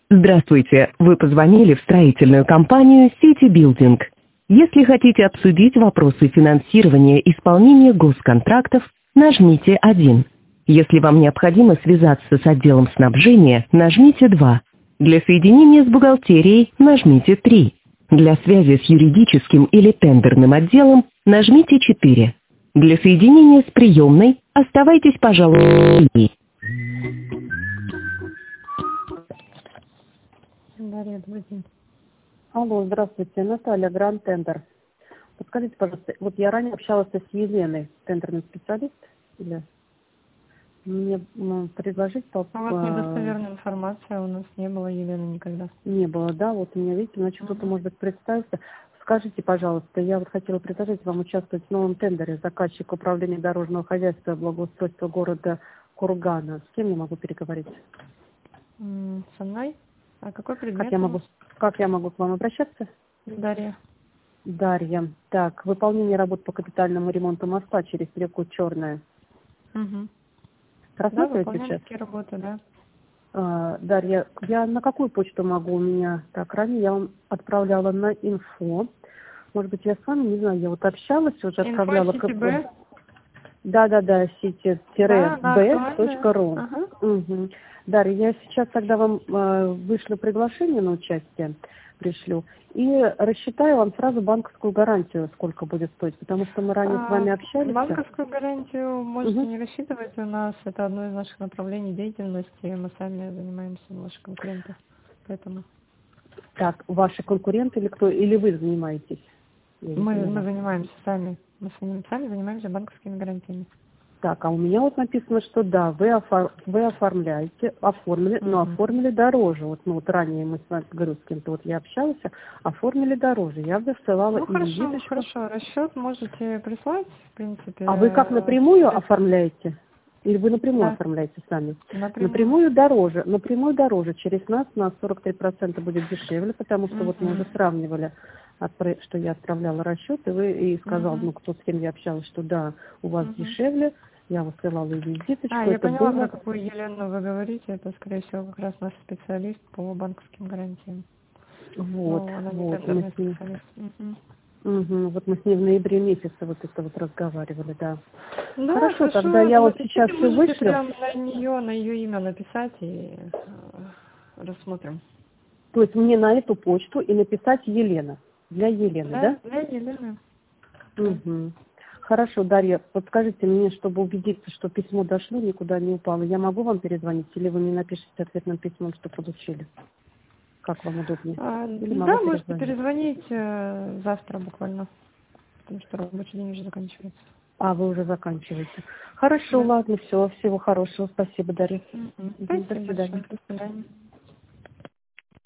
Здравствуйте, вы позвонили в строительную компанию City Building. Если хотите обсудить вопросы финансирования исполнения госконтрактов, нажмите 1. Если вам необходимо связаться с отделом снабжения, нажмите 2. Для соединения с бухгалтерией нажмите 3. Для связи с юридическим или тендерным отделом нажмите 4. Для соединения с приемной оставайтесь, пожалуйста. Дарья, добрый день. Алло, здравствуйте, Наталья, Гранд Тендер. Подскажите, пожалуйста, вот я ранее общалась с Еленой, тендерный специалист, или мне предложить У вас недостоверная информация, у нас не было Елены никогда. Не было, да, вот у меня, видите, значит, кто-то, может быть, представится. Скажите, пожалуйста, я вот хотела предложить вам участвовать в новом тендере заказчик управления дорожного хозяйства и благоустройства города Кургана. С кем я могу переговорить? Со мной? А какой предмет? Как я могу к вам обращаться? Дарья. Дарья. Так, выполнение работ по капитальному ремонту моста через реку Черная. Угу. Рассматриваете да, сейчас? такие работы, да. Дарья, я на какую почту могу у меня? Так, ранее я вам отправляла на инфо. Может быть, я с вами, не знаю, я вот общалась, уже отправляла. Info.city.b? Да, city-b.ru. Ага. Угу. Дарья, я сейчас тогда вам вышлю приглашение на участие, пришлю, и рассчитаю вам сразу банковскую гарантию, сколько будет стоить, потому что мы ранее с вами общались. Банковскую гарантию можете не рассчитывать у нас, это одно из наших направлений деятельности, мы сами занимаемся, наши конкуренты, поэтому. Так, ваши конкуренты или кто, или вы занимаетесь? Мы занимаемся сами, сами занимаемся банковскими гарантиями. Так, а у меня вот написано, что да, вы оформили, но оформили дороже. Вот, ранее мы с вами, говорю, с кем-то вот я общалась, оформили дороже. Я высылала визиточку. Хорошо, расчет можете прислать, в принципе. А вы как напрямую оформляете? Или вы напрямую оформляете сами? Напрямую дороже. Напрямую дороже. Через нас на 43% будет дешевле, потому что вот мы уже сравнивали, что я отправляла расчет, и вы и сказал, кто с кем я общалась, что да, у вас дешевле. Я высылала визиточку. Я поняла, про какую Елену вы говорите. Это, скорее всего, как раз наш специалист по банковским гарантиям. Вот. Мы с ней в ноябре месяце вот это вот разговаривали, да. Хорошо, тогда я вот сейчас все вышлю. Прям на ее имя написать и рассмотрим. То есть мне на эту почту и написать Елена. Для Елены, да? Для Елены. Угу. Хорошо, Дарья, подскажите мне, чтобы убедиться, что письмо дошло, никуда не упало. Я могу вам перезвонить, или вы мне напишите ответным письмом, что получили? Как вам удобнее? Можете перезвонить завтра буквально, потому что рабочий день уже заканчивается. Вы уже заканчиваете. Хорошо, ладно, все, всего хорошего. Спасибо, Дарья. Спасибо. До свидания. До свидания.